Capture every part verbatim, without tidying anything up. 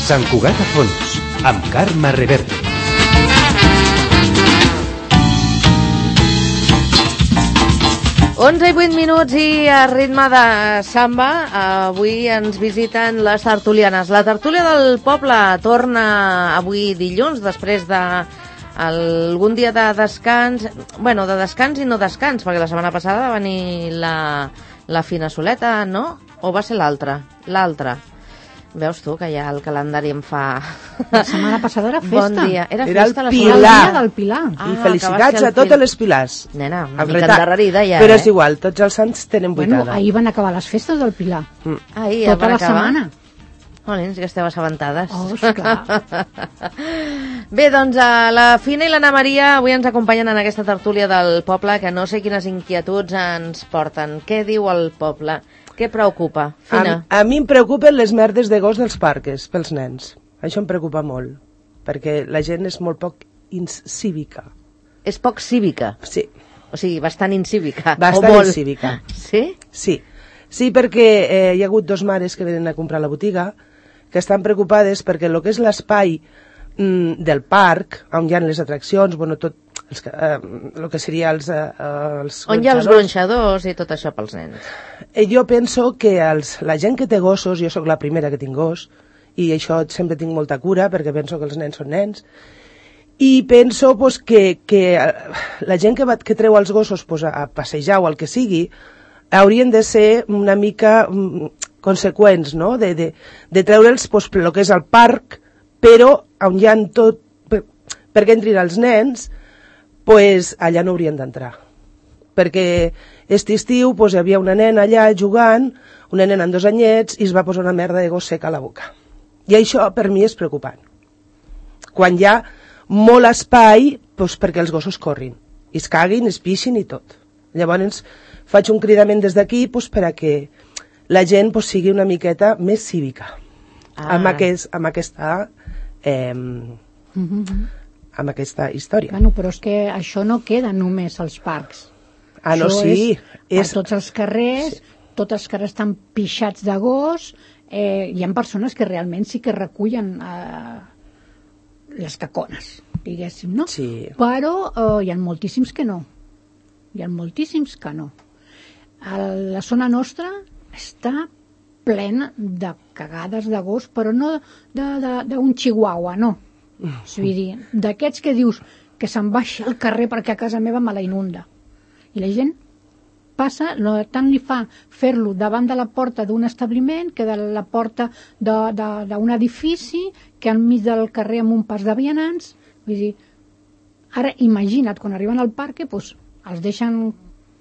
Sant Cugat a Fons, amb Carme Reverte. onze i vuit minuts i a ritme de samba, avui ens visiten les tertulianes. La tertúlia del poble torna avui dilluns, després de algun dia de descans, bueno, de descans i no descans, perquè la setmana passada va venir la, la Fina Soleta, no? O va ser l'altra? L'altra. Veus tu que ja el calendari em fa... La setmana passada era festa. Bon dia. Era, era festa, el la Pilar. El dia del Pilar. Ah, I felicitats a totes les Pilars. Nena, una Amb mica retard. endarrerida ja, Però eh? és igual, tots els sants tenen vuitada. Bueno, ahir van acabar les festes del Pilar. Mm. Ahir ja Tota van la acabar. setmana. Molins, que esteu assabentades. Oh, esclar. Bé, doncs uh, la Fina i l'Anna Maria avui ens acompanyen en aquesta tertúlia del poble, que no sé quines inquietuds ens porten. Què diu el poble? Què preocupa? Fina. A, a mi em preocupen les merdes de gos dels parques, pels nens. Això em preocupa molt, perquè la gent és molt poc incívica. És poc cívica. Sí. O sigui, bastant incívica. Bastant o molt. incívica. Sí? Sí. Sí, perquè eh, hi ha hagut dos mares que venen a comprar a la botiga que estan preocupades perquè el que és l'espai mm, del parc, on hi ha les atraccions, bueno, tot els, eh, el que seria els... Eh, els On hi ha els gronxadors i tot això pels nens. Eh, jo penso que els, la gent que té gossos, jo sóc la primera que tinc gos, i això sempre tinc molta cura, perquè penso que els nens són nens, i penso pues, que, que la gent que, va, que treu els gossos pues, a, a passejar o el que sigui, haurien de ser una mica mm, conseqüents, no? De, de, de treure'ls pues, per el que és el parc, però on hi ha tot, per, perquè entrin els nens, pues, allà no haurien d'entrar. Perquè aquest estiu pues, hi havia una nena allà jugant, una nena amb dos anyets, i es va posar una merda de gos seca a la boca. I això per mi és preocupant. Quan hi ha molt espai pues, perquè els gossos corrin, i es caguin, es pixin i tot. Llavors faig un cridament des d'aquí pues, per a que la gent pues, sigui una miqueta més cívica ah. amb, aquest, amb aquesta eh, Mm-hmm. amb aquesta història. Bueno, però és que això no queda només als parcs. Ah, no, això sí. És, És... a tots els carrers, sí. Tots els carrers estan pixats de gos, eh, hi ha persones que realment sí que recullen eh, les cacones, diguéssim, no? Sí. Però eh, hi ha moltíssims que no. Hi ha moltíssims que no. A la zona nostra està plena de cagades de gos, però no d'un chihuahua, no. És a dir, d'aquests que dius que se'n baixa al carrer perquè a casa meva me la inunda. I la gent passa, no, tant li fa fer-lo davant de la porta d'un establiment que de la porta d'un edifici que enmig del carrer amb un pas de vianants. Vull dir, ara imagina't, quan arriben al parc, doncs, els deixen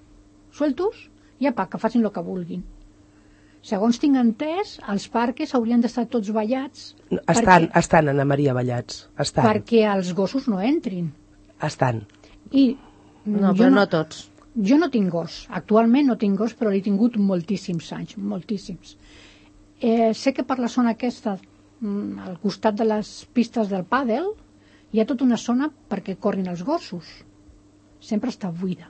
sueltos i apa, que facin el que vulguin. Segons tinc entès, els parques haurien d'estar tots ballats. Estan, perquè, estan, Anna Maria, ballats. Estan. Perquè els gossos no entrin. Estan. I no, però no, no tots. Jo no tinc gos. Actualment no tinc gos, però l'he tingut moltíssims anys, moltíssims. Eh, sé que per la zona aquesta, al costat de les pistes del pàdel, hi ha tota una zona perquè corrin els gossos. Sempre està buida.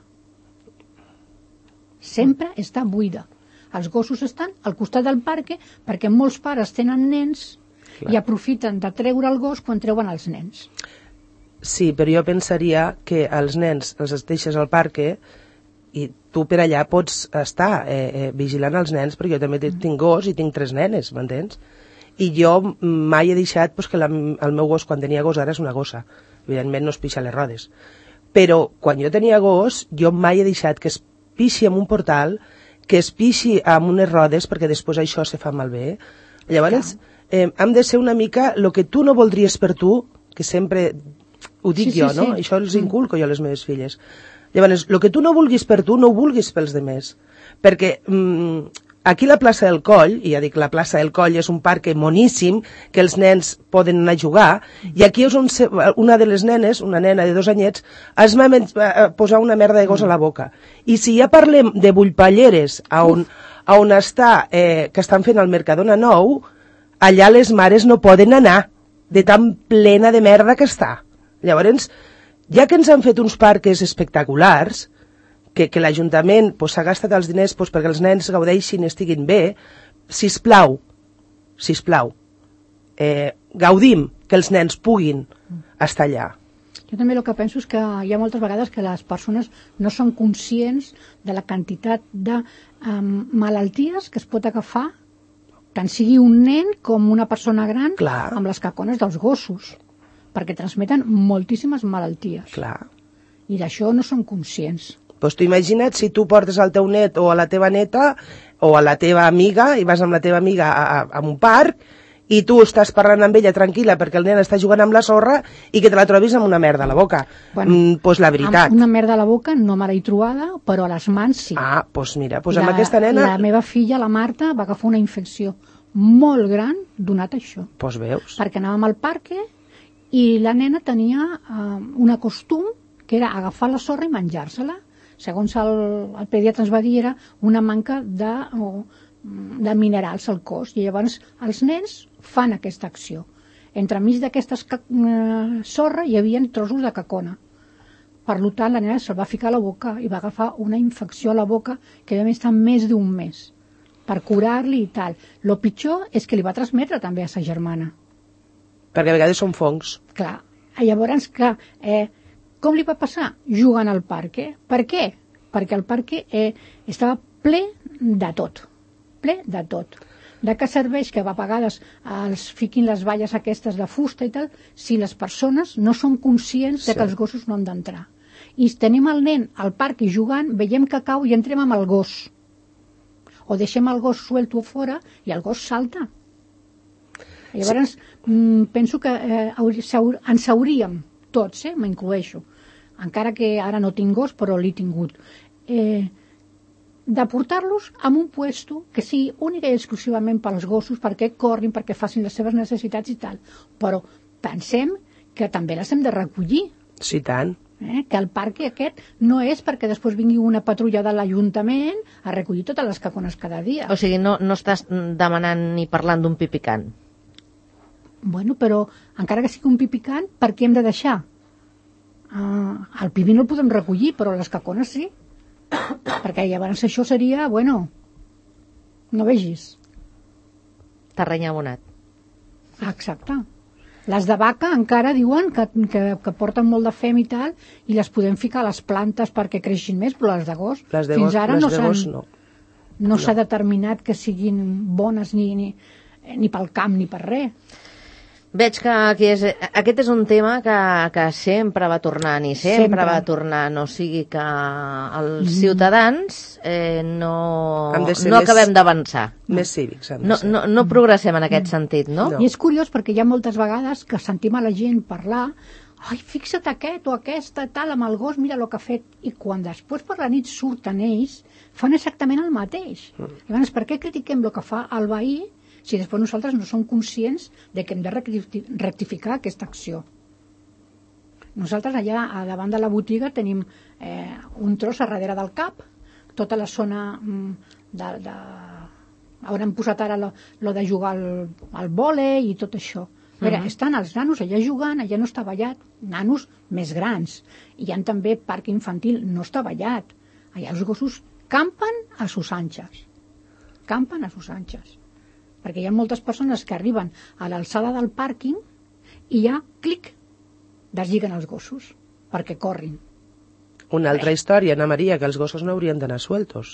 Sempre està buida. Els gossos estan al costat del parc perquè molts pares tenen nens Clar. I aprofiten de treure el gos quan treuen els nens. Sí, però jo pensaria que els nens els deixes al parc i tu per allà pots estar eh, eh, vigilant els nens, perquè jo també tinc gos i tinc tres nenes, m'entens? I jo mai he deixat pues, que la, el meu gos, quan tenia gos, ara és una gossa. Evidentment no es pixa les rodes. Però quan jo tenia gos, jo mai he deixat que es pixi amb un portal, que es pixi amb unes rodes, perquè després això se fa malbé. Llavors, eh, hem de ser una mica el que tu no voldries per tu, que sempre ho dic sí, jo, sí, no? Sí. Això els inculco jo a les meves filles. Llavors, el que tu no vulguis per tu, no ho vulguis pels demés. Perquè mm, aquí la plaça del Coll, i ja dic, la plaça del Coll és un parc moníssim, que els nens poden anar a jugar, i aquí és on se, una de les nenes, una nena de dos anyets, es va posar una merda de gos a la boca. I si ja parlem de bullpalleres, on, on està, eh, que estan fent el Mercadona Nou, allà les mares no poden anar, de tan plena de merda que està. Llavors, ja que ens han fet uns parques espectaculars, que, que l'Ajuntament pues, s'ha gastat els diners pues, perquè els nens gaudeixin i estiguin bé, sisplau, sisplau, eh, gaudim que els nens puguin estar allà. Jo també el que penso és que hi ha moltes vegades que les persones no són conscients de la quantitat de um, malalties que es pot agafar tant sigui un nen com una persona gran Clar. amb les cacones dels gossos, perquè transmeten moltíssimes malalties. Clar. I d'això no són conscients. Pues tu imagina't si tu portes al teu net o a la teva neta o a la teva amiga i vas amb la teva amiga a, a, a un parc i tu estàs parlant amb ella tranquil·la perquè el nen està jugant amb la sorra i que te la trobis amb una merda a la boca. Bueno, mm, pues la veritat. Amb una merda a la boca no me l'he trobada, però a les mans sí. Ah, pues mira, pues la, amb aquesta nena... La meva filla, la Marta, va agafar una infecció molt gran donat això. Pues veus. Perquè anàvem al parc i la nena tenia uh, un costum que era agafar la sorra i menjar-se-la. Segons el, el pediatre ens va dir, era una manca de, o, de minerals al cos. I llavors els nens fan aquesta acció. Entremig d'aquesta uh, sorra hi havia trossos de cacona. Per tant, la nena se'l va ficar a la boca i va agafar una infecció a la boca que va estar més d'un mes per curar-li i tal. Lo pitjor és que li va transmetre també a sa germana. Perquè a vegades són fongs. Clar. Llavors, clar, eh, com li va passar? Jugant al parc. Eh? Per què? Perquè el parc eh, estava ple de tot. Ple de tot. De què serveix que a vegades els fiquin les valles aquestes de fusta i tal, si les persones no són conscients sí. de que els gossos no han d'entrar. I tenim el nen al parc i jugant, veiem que cau i entrem amb el gos. O deixem el gos suelto fora i el gos salta. Llavors, sí. penso que eh, ens hauríem, tots, eh, m'incloeixo, encara que ara no tinc gos, però l'he tingut, eh, de portar-los a un puesto que sigui única i exclusivament pels gossos, perquè corrin, perquè facin les seves necessitats i tal. Però pensem que també les hem de recollir. Sí, tant. Eh? Que el parc aquest no és perquè després vingui una patrulla de l'Ajuntament a recollir totes les cacones cada dia. O sigui, no, no estàs demanant ni parlant d'un pipicant. Bueno, però encara que sigui un pipicant, per què hem de deixar? Uh, el pipi no el podem recollir, però les cacones sí. Perquè llavors això seria, bueno, no vegis. Terreny abonat. Exacte. Les de vaca encara diuen que, que, que porten molt de fem i tal, i les podem ficar a les plantes perquè creixin més, però les de gos, les de fins gos, ara les no de gos, no, no s'ha no. determinat que siguin bones ni, ni, ni pel camp ni per res. Veig que aquí és, aquest és un tema que, que sempre va tornant i sempre, sempre va tornant, o sigui que els mm. ciutadans eh, no, no més, acabem d'avançar. Més cívics han de no, ser. No, no progressem en aquest mm. sentit, no? no? I és curiós perquè hi ha moltes vegades que sentim a la gent parlar, ai, fixa't aquest o aquesta, tal, amb el gos, mira el que ha fet. I quan després per la nit surten ells, fan exactament el mateix. Mm. Llavors, per què critiquem el que fa el veí si després nosaltres no som conscients de que hem de rectificar aquesta acció? Nosaltres allà a davant de la botiga tenim eh, un tros a darrere del cap, tota la zona mm, de, de... on hem posat ara lo, lo de jugar al, al vòlei i tot això. A veure, uh-huh. estan els nanos allà jugant, allà no està ballat, nanos més grans. Hi ha també parc infantil, no està ballat. Allà els gossos campen a sus anxes. Campen a sus anxes. Perquè hi ha moltes persones que arriben a l'alçada del pàrquing i ja, clic, deslliguen els gossos perquè corrin. Una altra història, Ana Maria, que els gossos no haurien d'anar sueltos.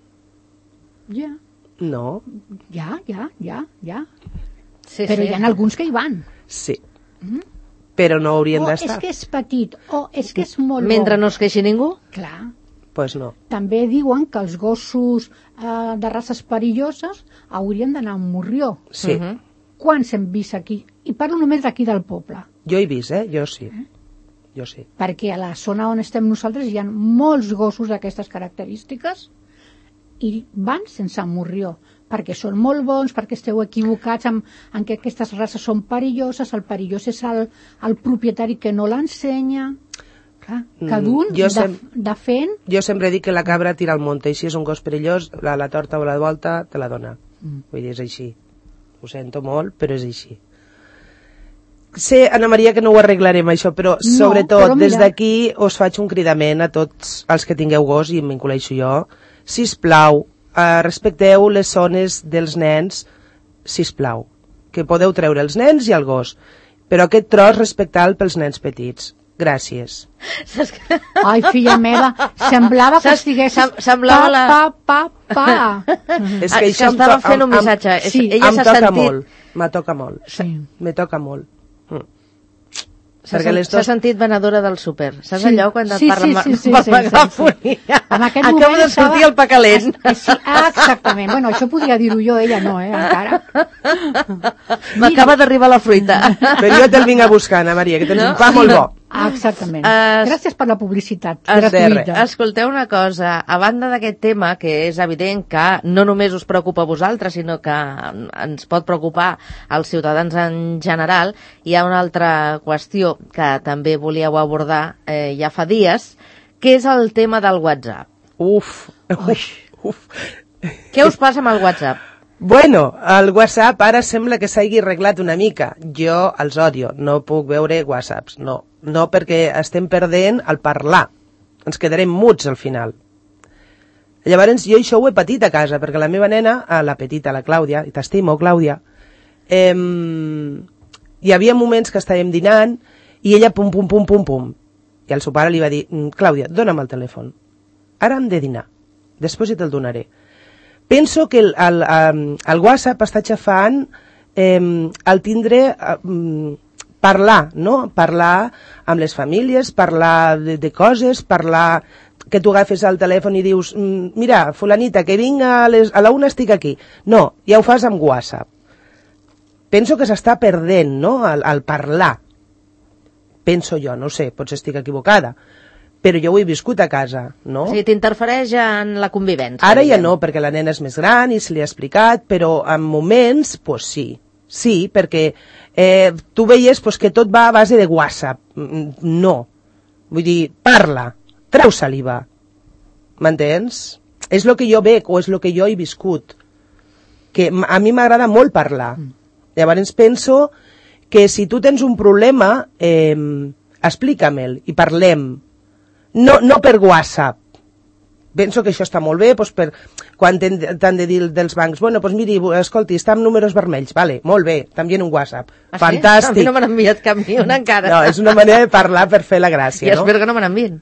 Ja. No. Ja, ja, ja, ja. Sí, Però sí. hi ha alguns que hi van. Sí. Mm? Però no haurien o d'estar. O és que és petit, o és que és molt Mentre bo. no es queixi ningú? Clar. Pues no. També diuen que els gossos eh, de races perilloses haurien d'anar a un morrió. Sí. Uh-huh. Quants hem vist aquí? I parlo només d'aquí del poble. Jo he vist, eh? Jo sí. Eh? Jo sí. Perquè a la zona on estem nosaltres hi ha molts gossos d'aquestes característiques i van sense morrió, perquè són molt bons, perquè esteu equivocats en, en que aquestes races són perilloses, el perillós és el, el propietari que no l'ensenya. Clar, cada un jo de, sem... de fent... Jo sempre dic que la cabra tira al monte i si és un gos perillós, la, la torta o la volta te la dona. Mm. Vull dir, és així. Ho sento molt, però és així. Sé, Ana Maria, que no ho arreglarem això, però no, sobretot però des d'aquí us faig un cridament a tots els que tingueu gos, i m'incloeixo jo. Sisplau, eh, respecteu les zones dels nens, sisplau. que podeu treure els nens i el gos, però aquest tros respectar-lo pels nens petits. Gràcies. Ai, filla meva, semblava que estigués semblava la... pa, pa, pa, pa. És que això estava fent un missatge. Sí, ella em s'ha toca sentit... molt, me toca molt. Sí. Me toca molt. Mm. S'ha sen les dos... dos... sentit venedora del súper. Saps Sí. allò quan et Sí, parla sí, sí, sí, per sí, megafonia? sí, sí. En aquest Acaba moment de sortir estava- el pa calent. Sí, ah, exactament. Bueno, això podria dir-ho jo, ella no, eh, encara. M'acaba d'arribar la fruita. Però jo te'l vinc a buscar, Ana Maria, que tens No? un pa molt bo. Ah, exactament. Es- Gràcies per la publicitat Es- gratuïta. Escolteu una cosa, a banda d'aquest tema, que és evident que no només us preocupa a vosaltres, sinó que ens pot preocupar als ciutadans en general, hi ha una altra qüestió que també volíeu abordar eh, ja fa dies, que és el tema del WhatsApp. Uf, uf, uf. Què us passa amb el WhatsApp? Bueno, el WhatsApp ara sembla que s'hagi arreglat una mica. Jo els odio, no puc veure WhatsApps, no. No perquè estem perdent el parlar. Ens quedarem muts al final. Llavors jo això ho he patit a casa, perquè la meva nena, la petita, la Clàudia, i t'estimo, Clàudia, eh, hi havia moments que estàvem dinant i ella pum, pum, pum, pum, pum. I el seu pare li va dir, Clàudia, dona'm el telèfon. Ara hem de dinar. Després ja te'l donaré. Penso que el, el, el, el WhatsApp està xafant eh, el tindre eh, parlar, no? Parlar amb les famílies, parlar de, de coses, parlar que tu agafes el telèfon i dius mira, fulanita, que vinc a, les, a la una estic aquí. No, ja ho fas amb WhatsApp. Penso que s'està perdent, no?, el, el parlar. Penso jo, no sé, potser estic equivocada. Però jo ho he viscut a casa, no? Sí, t'interfereix en la convivència. Ara ja no, perquè la nena és més gran i se li ha explicat, però en moments, pues sí. Sí, perquè eh, tu veies pues, que tot va a base de WhatsApp. No. Vull dir, parla, treu saliva. M'entens? És el que jo veig o és el que jo he viscut. Que a mi m'agrada molt parlar. Mm. Llavors penso que si tu tens un problema, eh, explica-me'l i parlem. No, no per WhatsApp. Penso que això està molt bé, doncs per, quan t'han de dir dels bancs, bueno, doncs miri, escolti, està amb números vermells, vale, molt bé, també en un WhatsApp. Ah, fantàstic. Sí? A mi no m'han enviat cap ni una encara. No, és una manera de parlar per fer la gràcia, I no? espero que no me n'envien.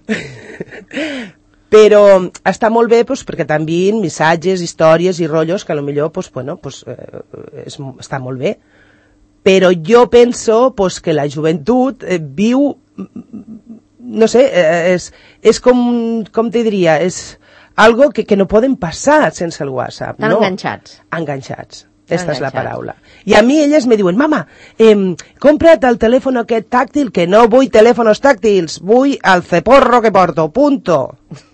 Però està molt bé doncs, perquè també missatges, històries i rotllos que potser doncs, bueno, doncs, eh, és, està molt bé. Però jo penso doncs, que la joventut eh, viu... no sé, és, és com, com te diria, és algo que, que no poden passar sense el WhatsApp. Estan no? enganxats. Enganxats, aquesta és la enganxats. paraula. I a mi elles me diuen, mama, eh, compra't el telèfon aquest tàctil, que no vull telèfonos tàctils, vull el ceporro que porto, punto.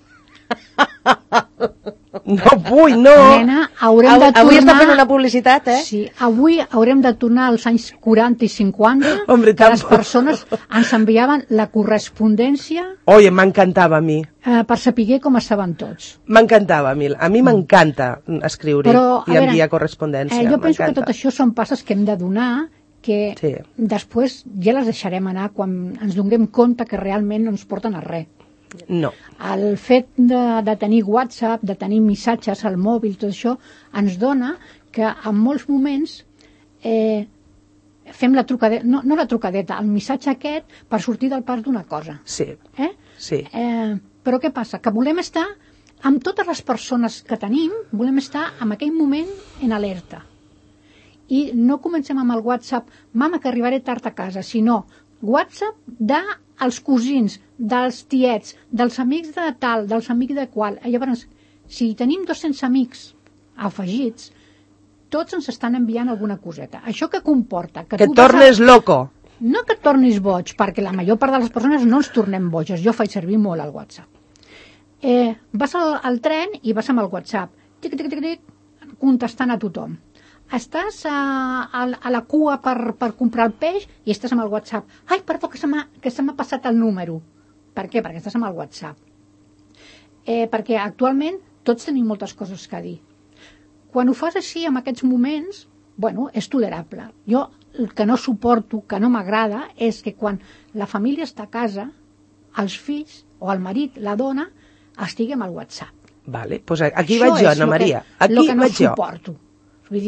No vull, no. Nena, haurem de tornar... Avui està fent una publicitat, eh? Sí, avui haurem de tornar als anys quaranta i cinquanta, Hombre, que les tampoc. persones ens enviaven la correspondència Oye, m'encantava a mi. eh, per saber com estaven tots. M'encantava a mi. A mi m'encanta escriure Però, a i veure, enviar correspondència. Eh, jo penso que m'encanta. tot això són passes que hem de donar, que Sí. després ja les deixarem anar quan ens donem compte que realment no ens porten a res. No. El fet de, de tenir WhatsApp, de tenir missatges al mòbil, tot això, ens dona que en molts moments eh, fem la trucadeta, no, no la trucadeta, el missatge aquest per sortir del pas d'una cosa. Sí, Eh? sí. Eh, però què passa? Que volem estar amb totes les persones que tenim, volem estar en aquell moment en alerta. I no comencem amb el WhatsApp, mama, que arribaré tard a casa, sinó WhatsApp dels cosins, dels tiets, dels amics de tal, dels amics de qual. Llavors, si tenim dos-cents amics afegits, tots ens estan enviant alguna coseta. Això que comporta? Que, Que tu et vas tornes a... loco. No que et tornis boig, perquè la major part de les persones no ens tornem boges. Jo faig servir molt el WhatsApp. Eh, vas al, al tren i vas amb el WhatsApp, tic, tic, tic, tic, contestant a tothom. Estàs a, a, a la cua per, per comprar el peix i estàs amb el WhatsApp. Ai, perdó, que se m'ha que se m'ha passat el número. Per què? Perquè estàs amb el WhatsApp. Eh, perquè actualment tots tenim moltes coses que dir. Quan ho fas així, en aquests moments, bueno, és tolerable. Jo el que no suporto, que no m'agrada, és que quan la família està a casa, els fills o el marit, la dona, estigui amb el WhatsApp. Vale, pues aquí Això vaig jo, és Ana lo Maria. Que, Aquí lo que no vaig jo. suporto. Vull dir,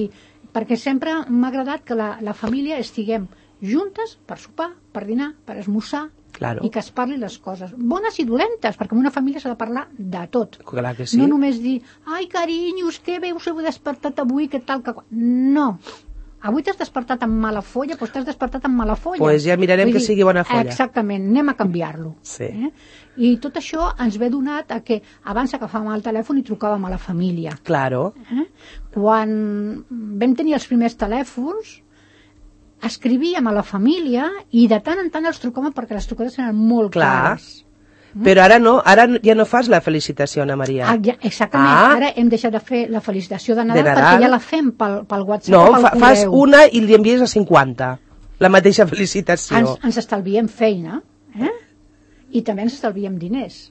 perquè sempre m'ha agradat que la, la família estiguem juntes per sopar, per dinar, per esmorzar, Claro. i que es parli les coses, bones i dolentes, perquè en una família s'ha de parlar de tot. Clar que sí. No només dir, ai, carinyos, què veus, heu despertat avui, què tal, que... No. Avui t'has despertat amb mala folla, doncs t'has despertat amb mala folla. Pues ja mirarem Vull que dir, sigui bona folla. Exactament, anem a canviar-lo. Sí. Eh? I tot això ens ve donat a que abans agafàvem el telèfon i trucàvem a la família. Claro. Eh? Quan vam tenir els primers telèfons, escrivíem a la família i de tant en tant els trucàvem perquè les trucades eren molt Clar. clares. Però ara no, ara ja no fas la felicitació, Ana Maria. Ah, ja, exactament, Ah. ara hem deixat de fer la felicitació de Nadal, De Nadal. perquè ja la fem pel, pel WhatsApp No, o pel fa, correu. fas una i li envies a cinquanta. La mateixa felicitació. Ens, ens estalviem feina, eh? I també ens estalviem diners.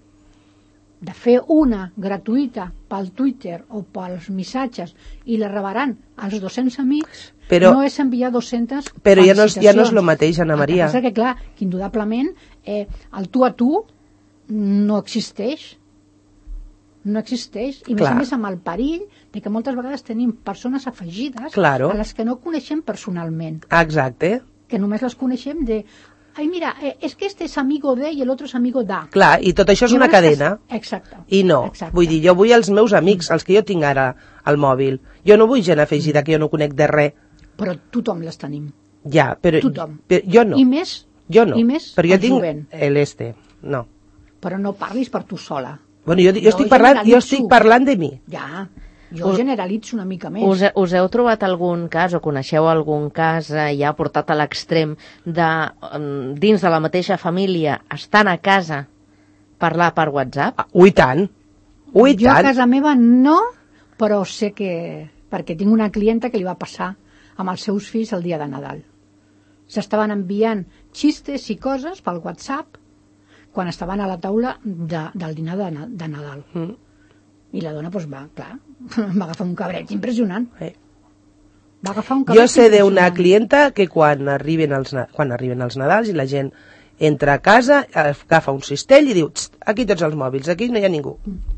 De fer una gratuïta pel Twitter o pels missatges i la rebaran als dos-cents amics, Però- no és enviar dues-centes Però ja no és- ja no és felicitacions. lo mateix, Ana Maria. El que passa que, clar, que indudablement eh, el tu a tu no existeix. No existeix. I més Clar. a més amb el perill de que moltes vegades tenim persones afegides Claro. a les que no coneixem personalment, Exacte. que només les coneixem de ai, mira, eh, es que este es amigo de y el otro es amigo da. Clar, i tot això és una Llavors, cadena. Exacte. I no. Exacte. Vull dir, jo vull els meus amics, els que jo tinc ara al mòbil. Jo no vull gent afegida que jo no conec de res. Però tothom les tenim. Ja, però, Tothom. però jo no. I més, Jo no. i més però jo el tinc jovent. l'este. No. Però no parlis per tu sola. Bueno, jo, jo, Jo estic parlant, jo generalitzo. estic parlant de mi. Ja, jo Us- generalitzo una mica més. Us, us heu trobat algun cas o coneixeu algun cas eh, ja portat a l'extrem de, um, dins de la mateixa família, estant a casa, parlar per WhatsApp? Ah, ui tant. Ui jo a tant. casa meva no, però sé que... perquè tinc una clienta que li va passar amb els seus fills el dia de Nadal. S'estaven enviant xistes i coses pel WhatsApp quan estaven a la taula de, del dinar de, Na- de Nadal. Mm. I la dona, doncs va, clar, va agafar un cabreig impressionant. Eh. Va agafar un cabreig Jo sé d'una impressionant. clienta que quan arriben els, na- quan arriben els Nadals i la gent entra a casa, agafa un cistell i diu, "Txt, aquí tots els mòbils, aquí no hi ha ningú."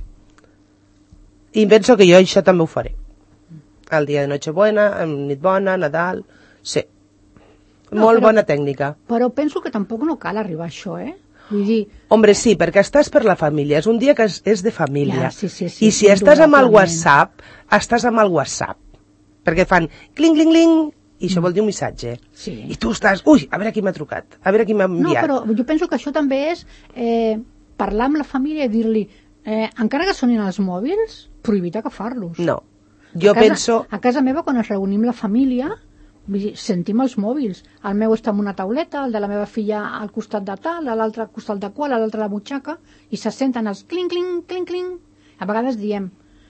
I penso que jo això també ho faré. El dia de Nochebuena, en nit bona, Nadal... Sí. No, Molt però- bona tècnica. Però penso que tampoc no cal arribar a això, eh? Vull dir, Hombre, sí, perquè estàs per la família. És un dia que és, és de família. Ja, sí, sí, sí, I si estàs amb el indudablement. WhatsApp, estàs amb el WhatsApp. Perquè fan cling, cling, cling, i això vol dir un missatge. Sí. I tu estàs, ui, a veure qui m'ha trucat, a veure qui m'ha no, enviat. però jo penso que això també és eh, parlar amb la família i dir-li, eh, encara que sonin els mòbils, prohibit agafar-los. No. Jo a casa, penso... A casa meva, quan ens reunim la família, vull dir, sentim els mòbils. El meu està en una tauleta, el de la meva filla al costat de tal, l'altre al costat de qual, l'altre a la butxaca, i se senten els cling, cling, cling, cling. A vegades diem,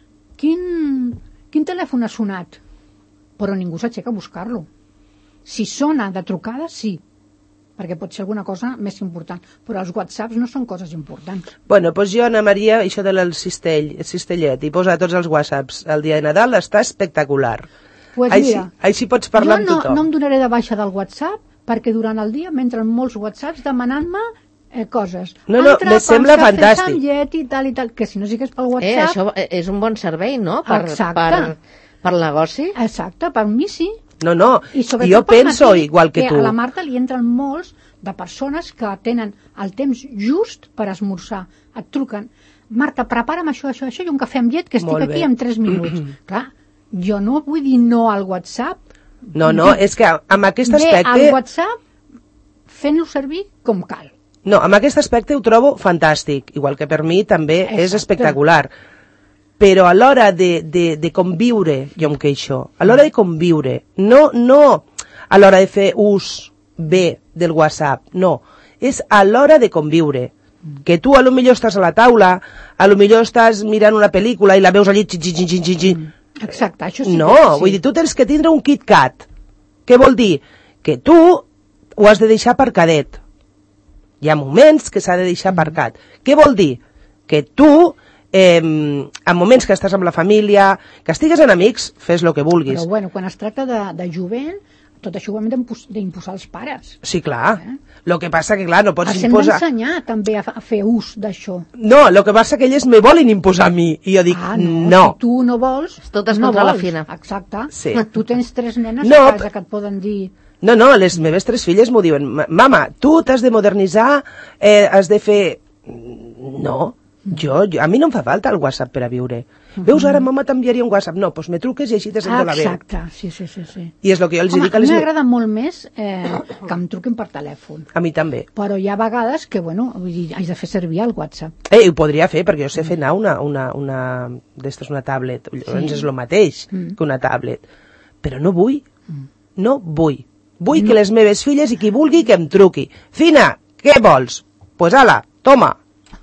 quin, quin telèfon ha sonat? Però ningú s'aixeca a buscar-lo. Si sona de trucada, sí, perquè pot ser alguna cosa més important, però els whatsapps no són coses importants. Bueno, doncs jo, Ana Maria, això del cistell, el cistellet, i posa tots els whatsapps el dia de Nadal, està espectacular. Pues així, mira, així pots parlar jo amb no, tothom. no em donaré de baixa del WhatsApp perquè durant el dia m'entren molts whatsapps demanant-me eh, coses. No, no, Entra me sembla pels cafès fantàstic. amb llet i tal i tal, que si no sigués pel Eh, WhatsApp... això és un bon servei, no?, per, Exacte. per, per negoci. Exacte, per mi sí. No, no, I sobretot jo pel penso matí, igual que tu. a la Marta li entren molts de persones que tenen el temps just per esmorzar. Et truquen, Marta, prepara'm això, això, això, i un cafè amb llet que estic Molt aquí bé. en tres minuts. Clar, jo no vull dir no al WhatsApp. No, no, és que amb aquest Bé, aspecte... el WhatsApp fent-lo servir com cal. No, amb aquest aspecte ho trobo fantàstic, igual que per mi també és Exacte. espectacular. Però a l'hora de, de, de conviure, jo em queixo, a l'hora de conviure, no, no a l'hora de fer ús bé del WhatsApp, no, és a l'hora de conviure. Que tu a lo millor estàs a la taula, a lo millor estàs mirant una pel·lícula i la veus allí, xin, xin, xin, xin, xin. Exacte, això sí. No, que sí. vull dir, tu tens que tindre un KitKat. Què vol dir? Que tu ho has de deixar aparcadet. Hi ha moments que s'ha de deixar aparcat. Què vol dir? Que tu, eh, en moments que estàs amb la família, que estigues en amics, fes el que vulguis. Però bueno, quan es tracta de, de jovent, tot això ho hem d'impus- d'imposar als pares. Sí, clar. Eh? Lo que passa que, clar, no pots Els hem imposar... d'ensenyar també a, fa- a fer ús d'això. No, lo que passa que elles me volen imposar a mi. I jo dic, Ah, no, no. si tu no vols... Totes no contra la vols. fina. Exacte. Sí. Tu tens tres nenes No, a casa que et poden dir... No, no, les meves tres filles m'ho diuen. "Ma- Mama, tu t'has de modernitzar, eh, has de fer... No, jo, jo, a mi no em fa falta el WhatsApp per a viure. Veus, ara mama t'enviaria un WhatsApp. No, doncs me truques i així te sento Ah, la veu. exacte, sí, sí, sí. sí. I és el que jo els Home, dic a a mi les... me- m'agrada molt més eh, que em truquin per telèfon. A mi també. Però hi ha vegades que, bueno, vull dir, haig de fer servir el WhatsApp. Eh, ho podria fer, perquè jo sé fer anar una, una, una, d'estes, una tablet. Llavors Sí. és el mateix Mm. que una tablet. Però no vull. No vull. Vull que les meves filles i qui vulgui que em truqui. Fina, què vols? Pues ala, toma.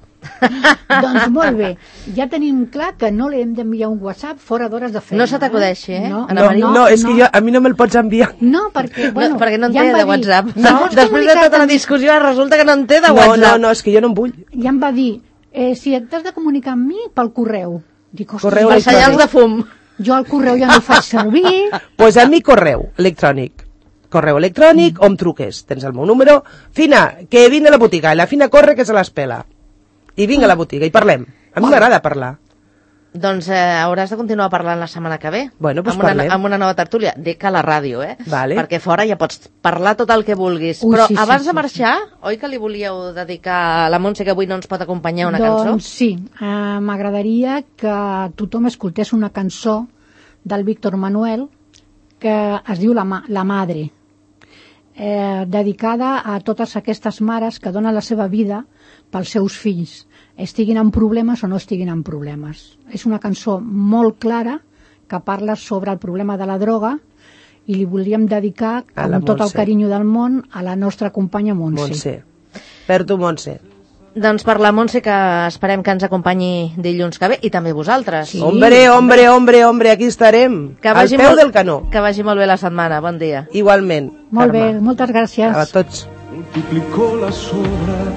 Doncs molt bé, ja tenim clar que no li hem d'enviar un WhatsApp fora d'hores de feina. No se t'acudeixi, eh, No, Ana No, Maria? no, és que jo, a mi no me'l pots enviar. No, perquè, bueno, no, perquè no en ja té em va de dir, WhatsApp. No, vols Després de comunicar-te tota la amb- discussió resulta que no en té de No, WhatsApp. no, no, és que jo no em vull. Ja em va dir, eh, si et has de comunicar amb mi, pel correu. Dic, ostres, Correu Els electrònic. senyals de fum. jo el correu ja no ho faig servir. Pues a mi correu electrònic. Correu electrònic o em truques. Tens el meu número. Fina, que vinc a la botiga. I la Fina corre que se l'espela. I vinc a la botiga i parlem. A mi m'agrada parlar. Doncs eh, hauràs de continuar parlant la setmana que ve. Bueno, doncs amb, una, parlem. amb una nova tertúlia. Dic a la ràdio, eh? Vale. Perquè fora ja pots parlar tot el que vulguis. Ui, Però sí, sí, abans sí, de marxar, oi que li volíeu dedicar a la Montse, que avui no ens pot acompanyar, una doncs cançó? sí, eh, m'agradaria que tothom escoltés una cançó del Víctor Manuel que es diu La, Ma la Madre, eh, dedicada a totes aquestes mares que donen la seva vida pels seus fills, estiguin en problemes o no estiguin en problemes. És una cançó molt clara que parla sobre el problema de la droga i li volíem dedicar A la amb tot el Montse. carinyo del món a la nostra companya Montse. Montse. Per tu, Montse. Doncs per la Montse, que esperem que ens acompanyi dilluns que ve, i també vosaltres. Sí. Hombre, hombre, hombre, hombre, aquí estarem. Que Al vagi peu molt, del canó. Que vagi molt bé la setmana. Bon dia. Igualment. Molt bé, Carme. moltes gràcies. A tots. Multiplicó las obras.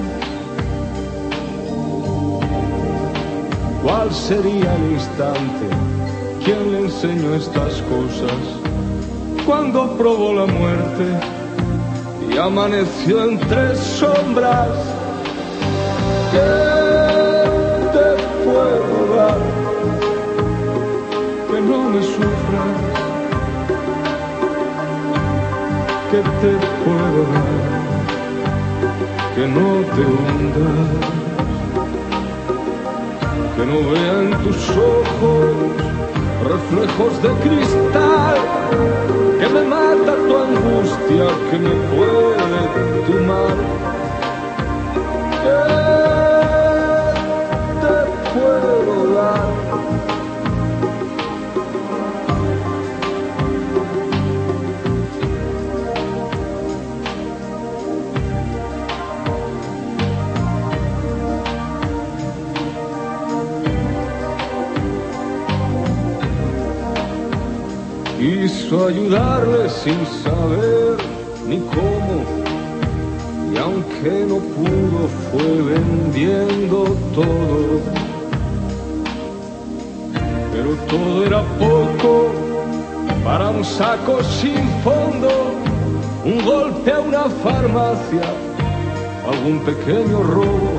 ¿Cuál sería el instante? ¿Quién le enseñó estas cosas? Cuando probó la muerte y amaneció entre sombras. ¿Qué te puedo dar? Que no me sufras. ¿Qué te puedo dar? Que no te hundas. Que no vean tus ojos reflejos de cristal, que me mata tu angustia, que me puede tumar. ¿Qué te puedo dar? Quiso ayudarle sin saber ni cómo, y aunque no pudo fue vendiendo todo. Pero todo era poco para un saco sin fondo, un golpe a una farmacia, algún pequeño robo.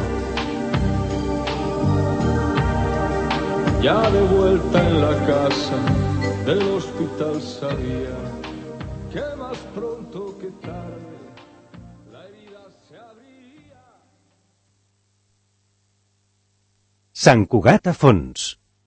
Ya de vuelta en la casa del hospital sabía que más pronto que tarde la herida se abría. Sant Cugat a fons.